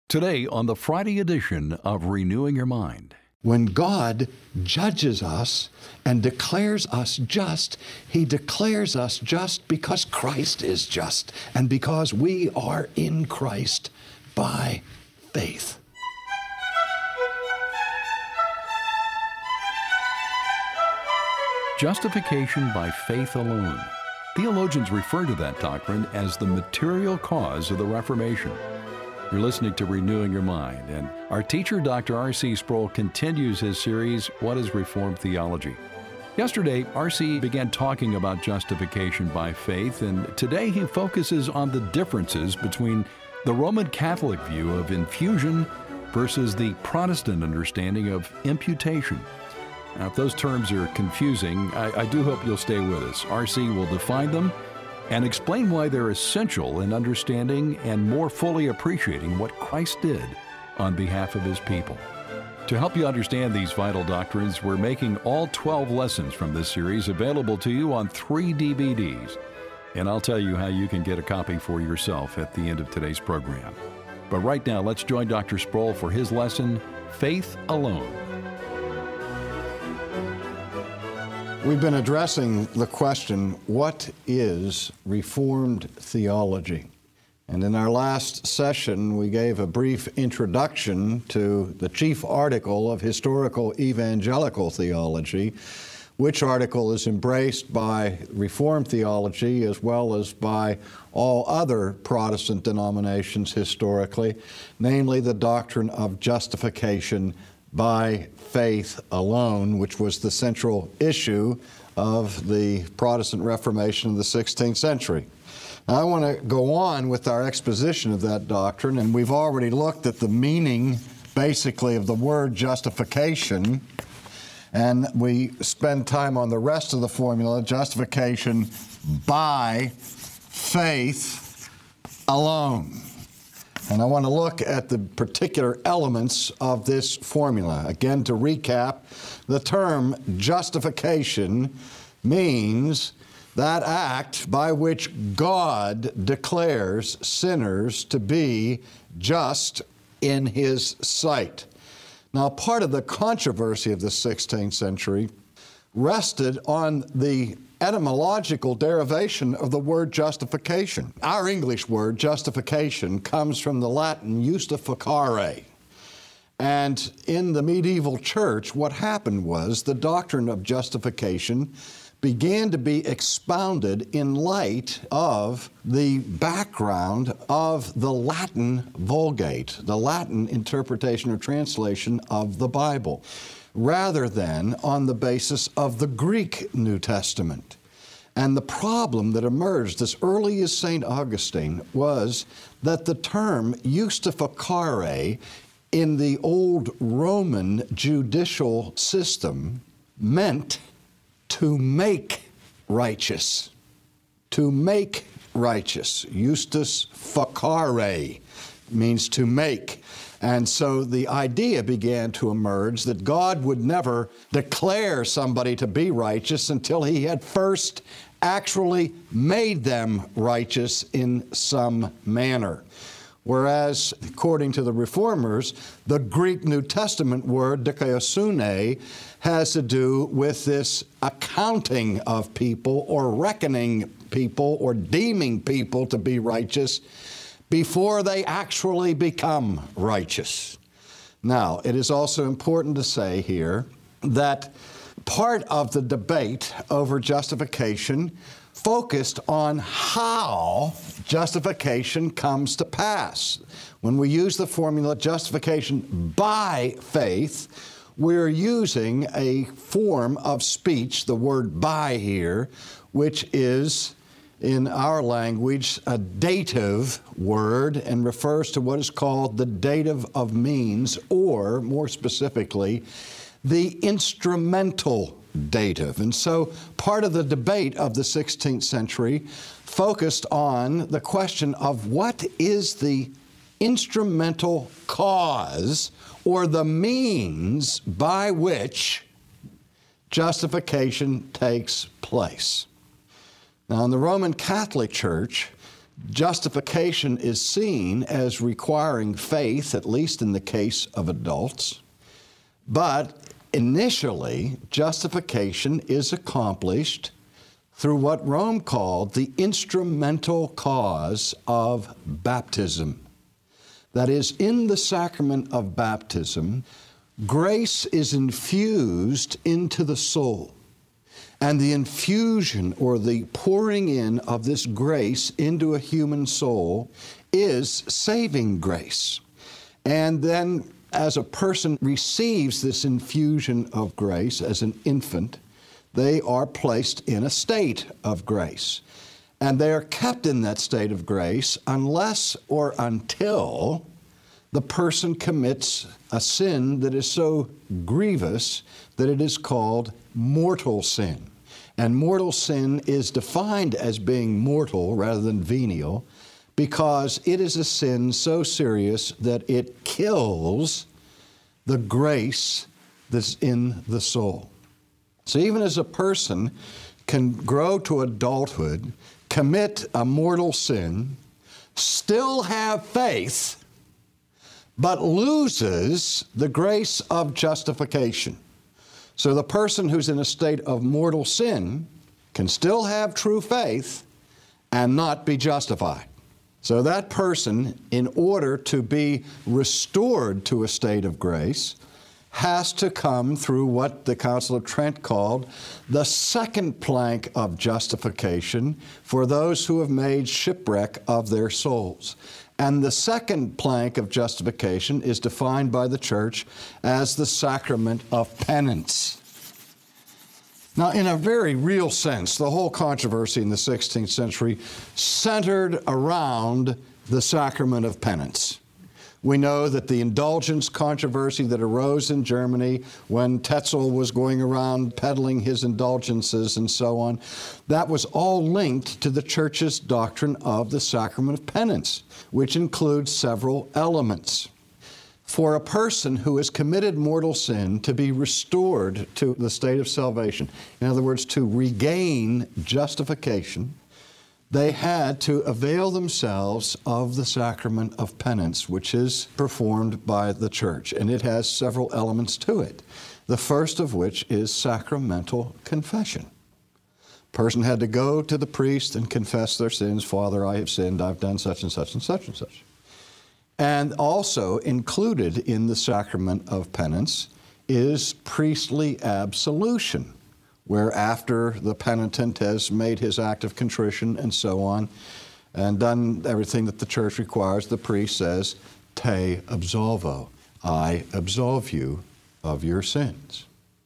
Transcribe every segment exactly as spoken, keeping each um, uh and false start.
Today on the Friday edition of Renewing Your Mind. When God judges us and declares us just, He declares us just because Christ is just and because we are in Christ by faith. Justification by faith alone. Theologians refer to that doctrine as the material cause of the Reformation. You're listening to Renewing Your Mind, and our teacher, Doctor R C Sproul, continues his series, What is Reformed Theology? Yesterday, R C began talking about justification by faith, and today he focuses on the differences between the Roman Catholic view of infusion versus the Protestant understanding of imputation. Now, if those terms are confusing, I, I do hope you'll stay with us. R C will define them and explain why they're essential in understanding and more fully appreciating what Christ did on behalf of His people. To help you understand these vital doctrines, we're making all twelve lessons from this series available to you on three D V Ds. And I'll tell you how you can get a copy for yourself at the end of today's program. But right now, let's join Doctor Sproul for his lesson, Faith Alone. We've been addressing the question, what is Reformed theology? And in our last session, we gave a brief introduction to the chief article of historical evangelical theology, which article is embraced by Reformed theology as well as by all other Protestant denominations historically, namely the doctrine of justification by faith alone, which was the central issue of the Protestant Reformation of the sixteenth century. Now, I want to go on with our exposition of that doctrine, and we've already looked at the meaning, basically, of the word justification, and we spend time on the rest of the formula, justification by faith alone. And I want to look at the particular elements of this formula. Again, to recap, the term justification means that act by which God declares sinners to be just in His sight. Now, part of the controversy of the sixteenth century rested on the etymological derivation of the word justification. Our English word, justification, comes from the Latin justificare. And in the medieval church, what happened was the doctrine of justification began to be expounded in light of the background of the Latin Vulgate, the Latin interpretation or translation of the Bible, rather than on the basis of the Greek New Testament. And the problem that emerged as early as Saint Augustine was that the term justificare in the old Roman judicial system meant to make righteous. To make righteous. Justus facere means to make. And so the idea began to emerge that God would never declare somebody to be righteous until He had first actually made them righteous in some manner. Whereas, according to the Reformers, the Greek New Testament word dikaiosune has to do with this accounting of people or reckoning people or deeming people to be righteous before they actually become righteous. Now, it is also important to say here that part of the debate over justification focused on how justification comes to pass. When we use the formula justification by faith, we're using a form of speech, the word by here, which is in our language, a dative word and refers to what is called the dative of means, or more specifically, the instrumental dative. And so part of the debate of the sixteenth century focused on the question of what is the instrumental cause or the means by which justification takes place. Now, in the Roman Catholic Church, Justification is seen as requiring faith, at least in the case of adults. But initially, justification is accomplished through what Rome called the instrumental cause of baptism. That is, in the sacrament of baptism, grace is infused into the soul. And the infusion, or the pouring in of this grace into a human soul, is saving grace. And then, as a person receives this infusion of grace as an infant, they are placed in a state of grace. And they are kept in that state of grace unless or until the person commits a sin that is so grievous that it is called mortal sin. And mortal sin is defined as being mortal rather than venial because it is a sin so serious that it kills the grace that's in the soul. So even as a person can grow to adulthood, commit a mortal sin, still have faith, but loses the grace of justification. So the person who's in a state of mortal sin can still have true faith and not be justified. So that person, in order to be restored to a state of grace, has to come through what the Council of Trent called the second plank of justification for those who have made shipwreck of their souls. And the second plank of justification is defined by the Church as the sacrament of penance. Now, in a very real sense, the whole controversy in the sixteenth century centered around the sacrament of penance. We know that the indulgence controversy that arose in Germany when Tetzel was going around peddling his indulgences and so on, that was all linked to the Church's doctrine of the sacrament of penance, which includes several elements. For a person who has committed mortal sin to be restored to the state of salvation, in other words, to regain justification, they had to avail themselves of the sacrament of penance, which is performed by the Church, and it has several elements to it. The first of which is sacramental confession. A person had to go to the priest and confess their sins. Father, I have sinned, I've done such and such and such and such. And also included in the sacrament of penance is priestly absolution, where after the penitent has made his act of contrition and so on, and done everything that the Church requires, the priest says, te absolvo, I absolve you of your sins.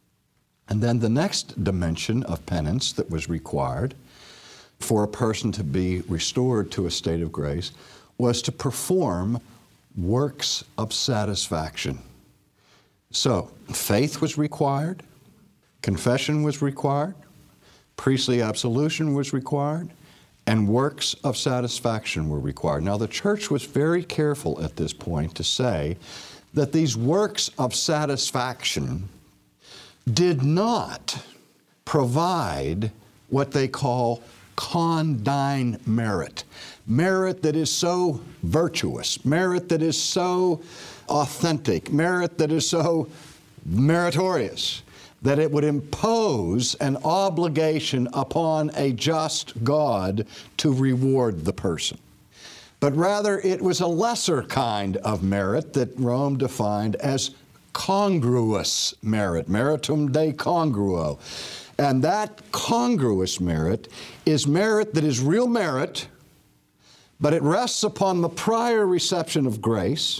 And then the next dimension of penance that was required for a person to be restored to a state of grace was to perform works of satisfaction. So, faith was required, confession was required, priestly absolution was required, and works of satisfaction were required. Now, the Church was very careful at this point to say that these works of satisfaction did not provide what they call condign merit. Merit that is so virtuous, merit that is so authentic, merit that is so meritorious, that it would impose an obligation upon a just God to reward the person. But rather, it was a lesser kind of merit that Rome defined as congruous merit, meritum de congruo. And that congruous merit is merit that is real merit, but it rests upon the prior reception of grace,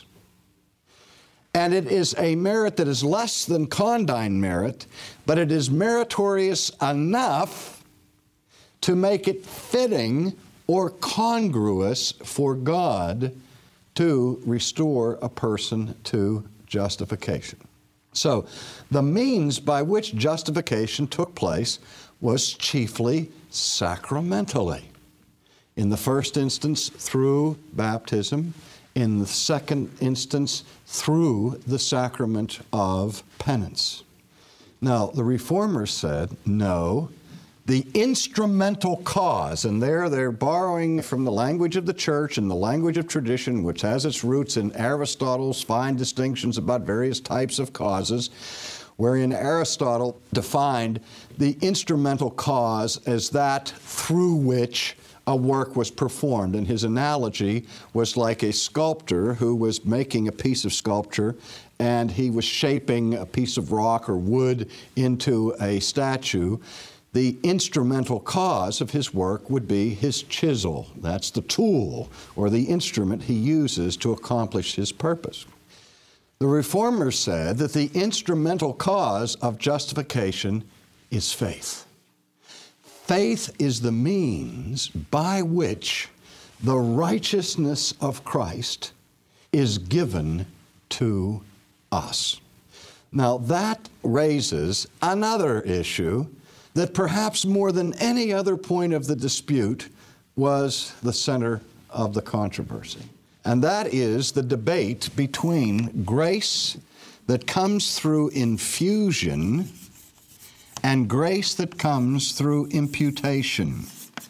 and it is a merit that is less than condign merit, but it is meritorious enough to make it fitting or congruous for God to restore a person to justification. So, the means by which justification took place was chiefly sacramentally. In the first instance, through baptism. In the second instance, through the sacrament of penance. Now, the Reformers said, no, the instrumental cause, and there they're borrowing from the language of the church and the language of tradition, which has its roots in Aristotle's fine distinctions about various types of causes, wherein Aristotle defined the instrumental cause as that through which a work was performed. And his analogy was like a sculptor who was making a piece of sculpture, and he was shaping a piece of rock or wood into a statue. The instrumental cause of his work would be his chisel. That's the tool or the instrument he uses to accomplish his purpose. The Reformers said that the instrumental cause of justification is faith. Faith is the means by which the righteousness of Christ is given to us. Now that raises another issue that perhaps more than any other point of the dispute was the center of the controversy. And that is the debate between grace that comes through infusion and grace that comes through imputation.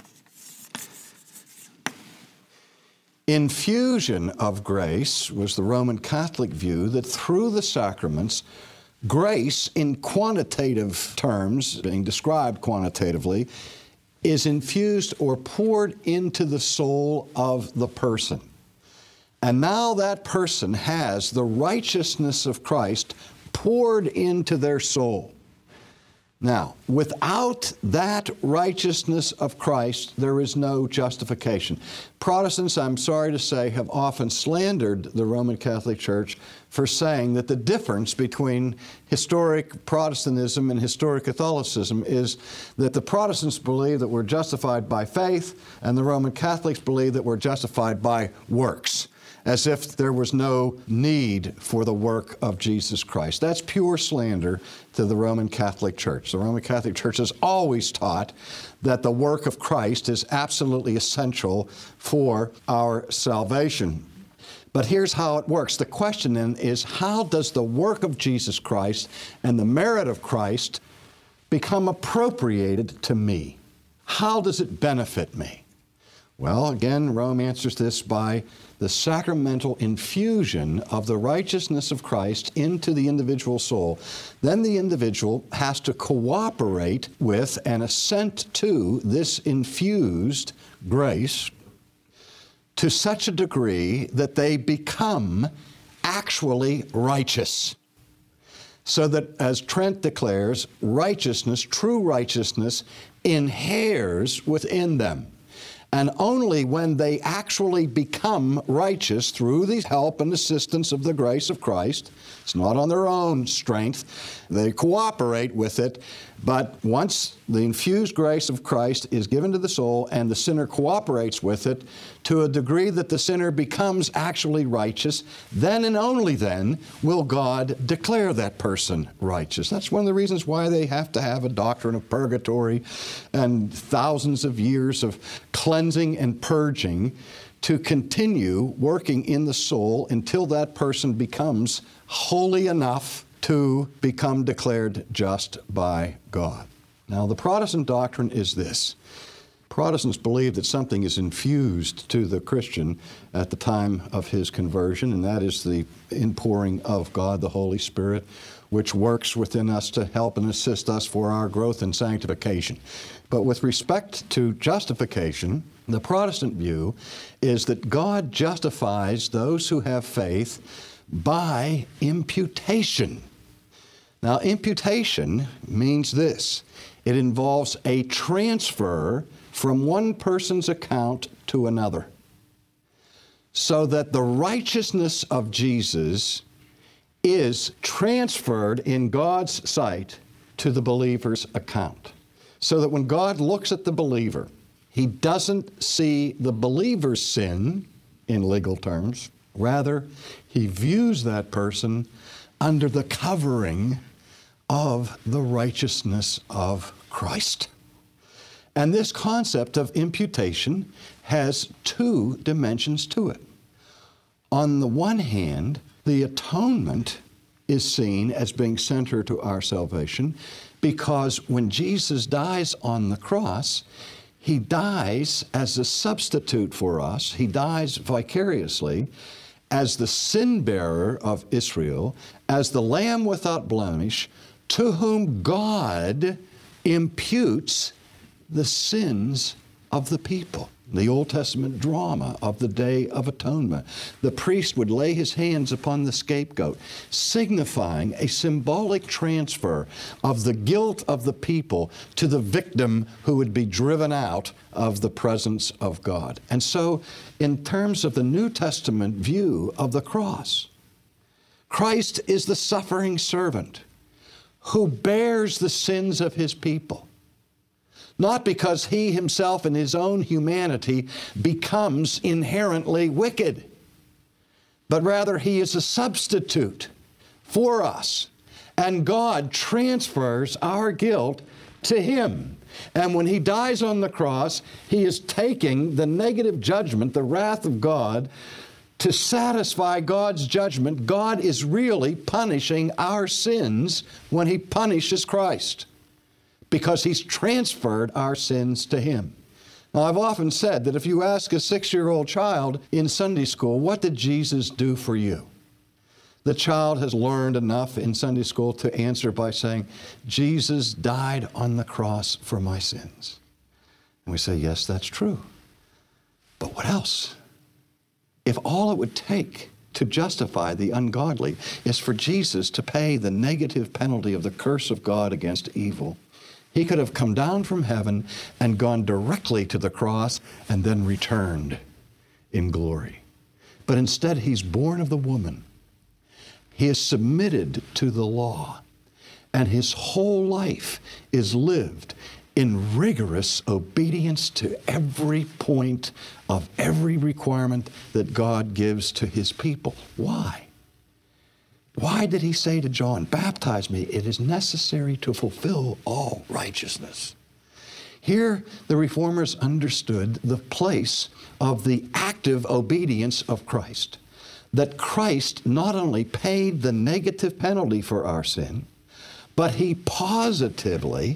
Infusion of grace was the Roman Catholic view that through the sacraments, grace, in quantitative terms, being described quantitatively, is infused or poured into the soul of the person. And now that person has the righteousness of Christ poured into their soul. Now, without that righteousness of Christ, there is no justification. Protestants, I'm sorry to say, have often slandered the Roman Catholic Church for saying that the difference between historic Protestantism and historic Catholicism is that the Protestants believe that we're justified by faith, and the Roman Catholics believe that we're justified by works, as if there was no need for the work of Jesus Christ. That's pure slander to the Roman Catholic Church. The Roman Catholic Church has always taught that the work of Christ is absolutely essential for our salvation. But here's how it works. The question then is, how does the work of Jesus Christ and the merit of Christ become appropriated to me? How does it benefit me? Well, again, Rome answers this by the sacramental infusion of the righteousness of Christ into the individual soul. Then the individual has to cooperate with and assent to this infused grace to such a degree that they become actually righteous. So that, as Trent declares, righteousness, true righteousness, inheres within them. And only when they actually become righteous through the help and assistance of the grace of Christ, it's not on their own strength, they cooperate with it, but once the infused grace of Christ is given to the soul and the sinner cooperates with it to a degree that the sinner becomes actually righteous, then and only then will God declare that person righteous. That's one of the reasons why they have to have a doctrine of purgatory and thousands of years of cleansing and purging to continue working in the soul until that person becomes holy enough to become declared just by God. Now, the Protestant doctrine is this. Protestants believe that something is infused to the Christian at the time of his conversion, and that is the inpouring of God, the Holy Spirit, which works within us to help and assist us for our growth and sanctification. But with respect to justification, the Protestant view is that God justifies those who have faith by imputation. Now, imputation means this. It involves a transfer from one person's account to another, so that the righteousness of Jesus is transferred in God's sight to the believer's account. So that when God looks at the believer, He doesn't see the believer's sin in legal terms. Rather, He views that person under the covering of the righteousness of Christ. And this concept of imputation has two dimensions to it. On the one hand, the atonement is seen as being center to our salvation, because when Jesus dies on the cross, He dies as a substitute for us. He dies vicariously as the sin bearer of Israel, as the Lamb without blemish, to whom God imputes the sins of the people. The Old Testament drama of the Day of Atonement. The priest would lay his hands upon the scapegoat, signifying a symbolic transfer of the guilt of the people to the victim who would be driven out of the presence of God. And so, in terms of the New Testament view of the cross, Christ is the suffering servant who bears the sins of His people. Not because He Himself in His own humanity becomes inherently wicked, but rather He is a substitute for us. And God transfers our guilt to Him. And when He dies on the cross, He is taking the negative judgment, the wrath of God, to satisfy God's judgment. God is really punishing our sins when He punishes Christ, because He's transferred our sins to Him. Now, I've often said that if you ask a six-year-old child in Sunday school, what did Jesus do for you? The child has learned enough in Sunday school to answer by saying, Jesus died on the cross for my sins. And we say, yes, that's true. But what else? If all it would take to justify the ungodly is for Jesus to pay the negative penalty of the curse of God against evil, He could have come down from heaven and gone directly to the cross and then returned in glory. But instead, He's born of the woman. He is submitted to the law, and His whole life is lived in rigorous obedience to every point of every requirement that God gives to His people. Why? Why did He say to John, baptize me? It is necessary to fulfill all righteousness. Here, the Reformers understood the place of the active obedience of Christ. That Christ not only paid the negative penalty for our sin, but He positively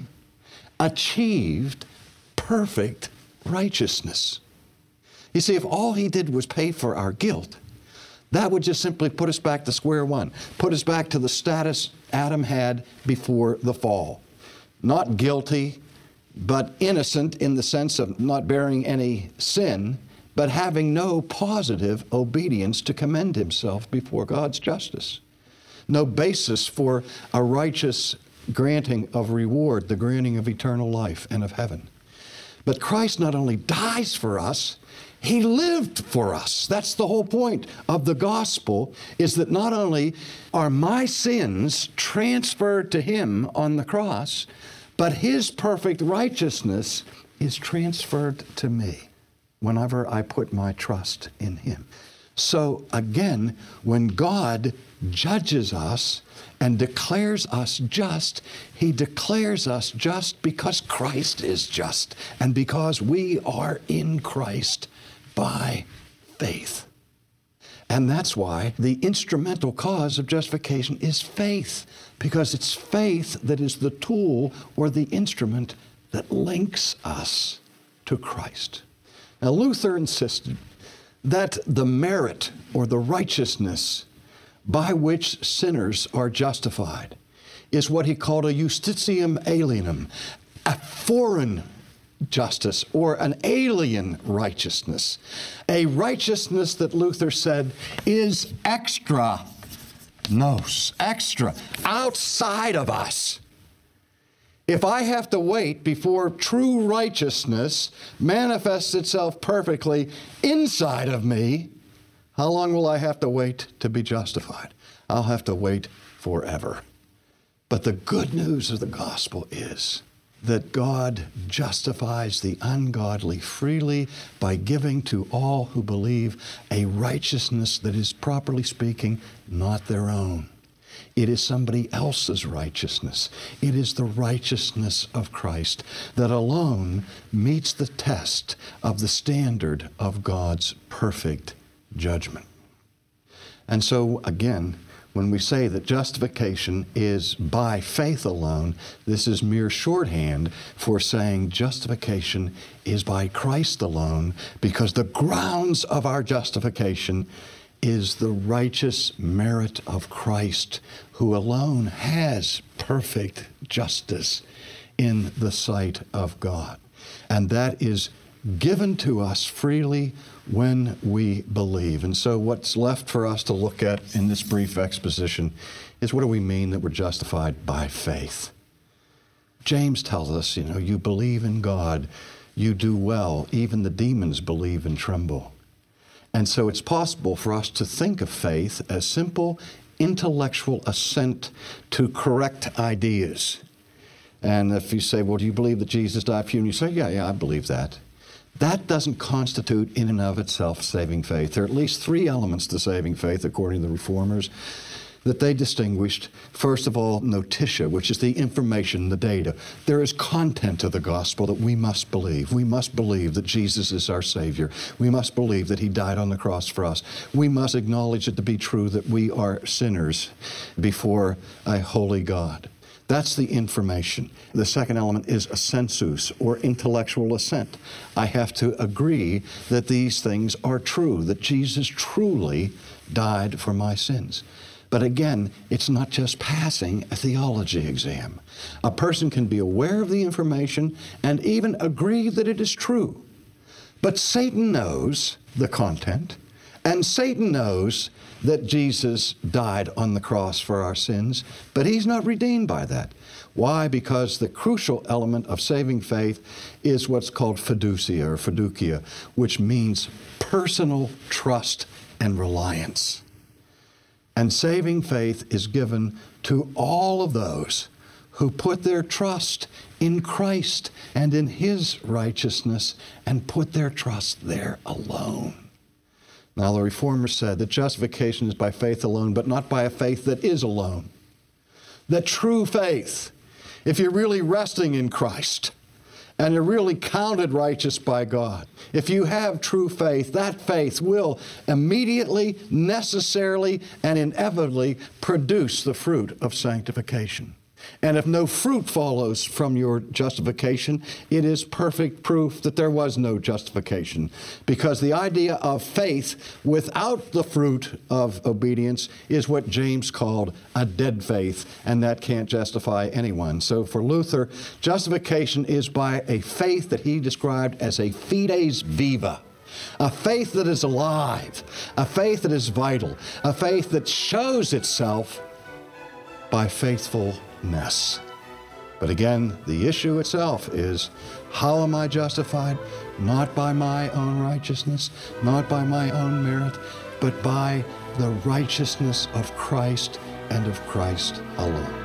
achieved perfect righteousness. You see, if all He did was pay for our guilt, that would just simply put us back to square one, put us back to the status Adam had before the fall. Not guilty, but innocent in the sense of not bearing any sin, but having no positive obedience to commend himself before God's justice. No basis for a righteous granting of reward, the granting of eternal life and of heaven. But Christ not only dies for us, He lived for us. That's the whole point of the gospel, is that not only are my sins transferred to Him on the cross, but His perfect righteousness is transferred to me whenever I put my trust in Him. So again, when God judges us and declares us just, He declares us just because Christ is just and because we are in Christ by faith. And that's why the instrumental cause of justification is faith, because it's faith that is the tool or the instrument that links us to Christ. Now, Luther insisted that the merit or the righteousness by which sinners are justified is what he called a justitium alienum, a foreign justice or an alien righteousness, a righteousness that Luther said is extra nos, extra, outside of us. If I have to wait before true righteousness manifests itself perfectly inside of me, how long will I have to wait to be justified? I'll have to wait forever. But the good news of the gospel is that God justifies the ungodly freely by giving to all who believe a righteousness that is, properly speaking, not their own. It is somebody else's righteousness. It is the righteousness of Christ that alone meets the test of the standard of God's perfect judgment. And so, again, when we say that justification is by faith alone, this is mere shorthand for saying justification is by Christ alone, because the grounds of our justification is the righteous merit of Christ, who alone has perfect justice in the sight of God. And that is given to us freely when we believe. And so what's left for us to look at in this brief exposition is, what do we mean that we're justified by faith? James tells us, you know, you believe in God, you do well. Even the demons believe and tremble. And so it's possible for us to think of faith as simple intellectual assent to correct ideas. And if you say, well, do you believe that Jesus died for you? And you say, yeah, yeah, I believe that. That doesn't constitute in and of itself saving faith. There are at least three elements to saving faith, according to the Reformers, that they distinguished. First of all, notitia, which is the information, the data. There is content to the gospel that we must believe. We must believe that Jesus is our Savior. We must believe that He died on the cross for us. We must acknowledge it to be true that we are sinners before a holy God. That's the information. The second element is a sensus, or intellectual assent. I have to agree that these things are true, that Jesus truly died for my sins. But again, it's not just passing a theology exam. A person can be aware of the information and even agree that it is true. But Satan knows the content, and Satan knows that Jesus died on the cross for our sins, but he's not redeemed by that. Why? Because the crucial element of saving faith is what's called fiducia or fiducia, which means personal trust and reliance. And saving faith is given to all of those who put their trust in Christ and in His righteousness and put their trust there alone. Now, the Reformers said that justification is by faith alone, but not by a faith that is alone. That true faith, if you're really resting in Christ and you're really counted righteous by God, if you have true faith, that faith will immediately, necessarily, and inevitably produce the fruit of sanctification. And if no fruit follows from your justification, it is perfect proof that there was no justification. Because the idea of faith without the fruit of obedience is what James called a dead faith, and that can't justify anyone. So for Luther, justification is by a faith that he described as a fides viva. A faith that is alive, a faith that is vital, a faith that shows itself by faithfulness. But again, the issue itself is, how am I justified? Not by my own righteousness, not by my own merit, but by the righteousness of Christ and of Christ alone.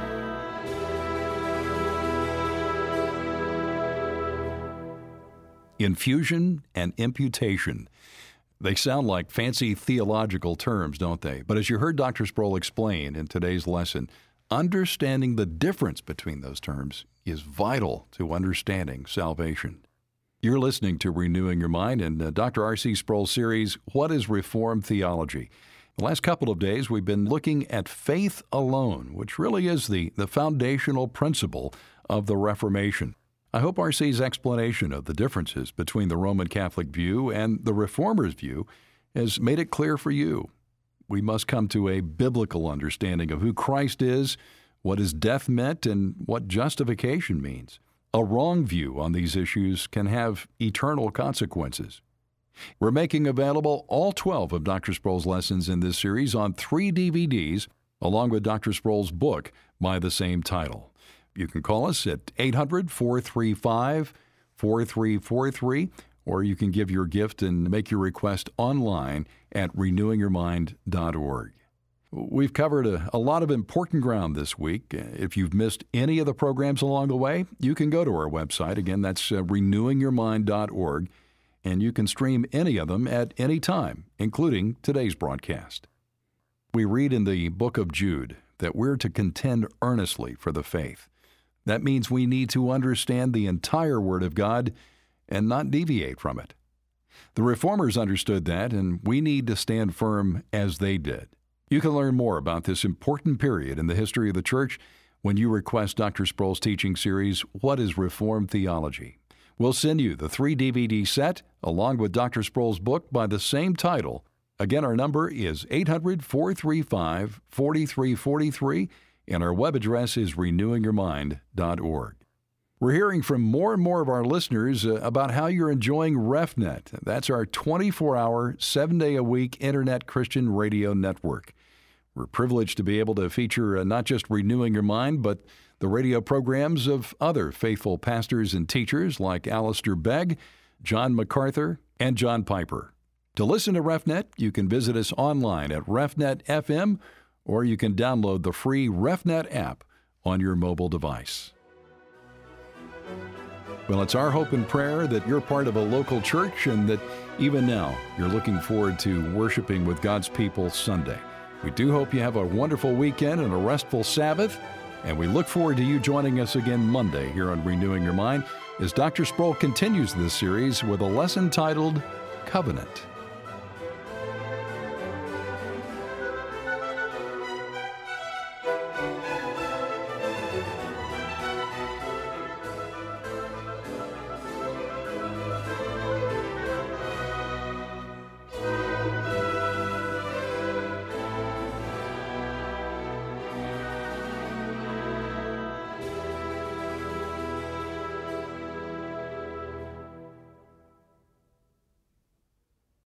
Infusion and imputation. They sound like fancy theological terms, don't they? But as you heard Doctor Sproul explain in today's lesson, understanding the difference between those terms is vital to understanding salvation. You're listening to Renewing Your Mind and uh, Doctor R C Sproul's series, What is Reformed Theology? The last couple of days, we've been looking at faith alone, which really is the, the foundational principle of the Reformation. I hope R C's explanation of the differences between the Roman Catholic view and the Reformers' view has made it clear for you. We must come to a biblical understanding of who Christ is, what His death meant, and what justification means. A wrong view on these issues can have eternal consequences. We're making available all twelve of Doctor Sproul's lessons in this series on three D V Ds, along with Doctor Sproul's book by the same title. You can call us at eight hundred, four three five, four three four three, or you can give your gift and make your request online at renewing your mind dot org. We've covered a, a lot of important ground this week. If you've missed any of the programs along the way, you can go to our website. Again, that's uh, renewing your mind dot org, and you can stream any of them at any time, including today's broadcast. We read in the book of Jude that we're to contend earnestly for the faith. That means we need to understand the entire Word of God and not deviate from it. The Reformers understood that, and we need to stand firm as they did. You can learn more about this important period in the history of the church when you request Doctor Sproul's teaching series, What is Reformed Theology? We'll send you the three D V D set along with Doctor Sproul's book by the same title. Again, our number is eight hundred, four three five, four three four three, and our web address is renewing your mind dot org. We're hearing from more and more of our listeners uh, about how you're enjoying RefNet. That's our twenty-four hour, seven day a week Internet Christian radio network. We're privileged to be able to feature uh, not just Renewing Your Mind, but the radio programs of other faithful pastors and teachers like Alistair Begg, John MacArthur, and John Piper. To listen to RefNet, you can visit us online at RefNet dot F M, or you can download the free RefNet app on your mobile device. Well, it's our hope and prayer that you're part of a local church and that even now you're looking forward to worshiping with God's people Sunday. We do hope you have a wonderful weekend and a restful Sabbath, and we look forward to you joining us again Monday here on Renewing Your Mind as Doctor Sproul continues this series with a lesson titled Covenant.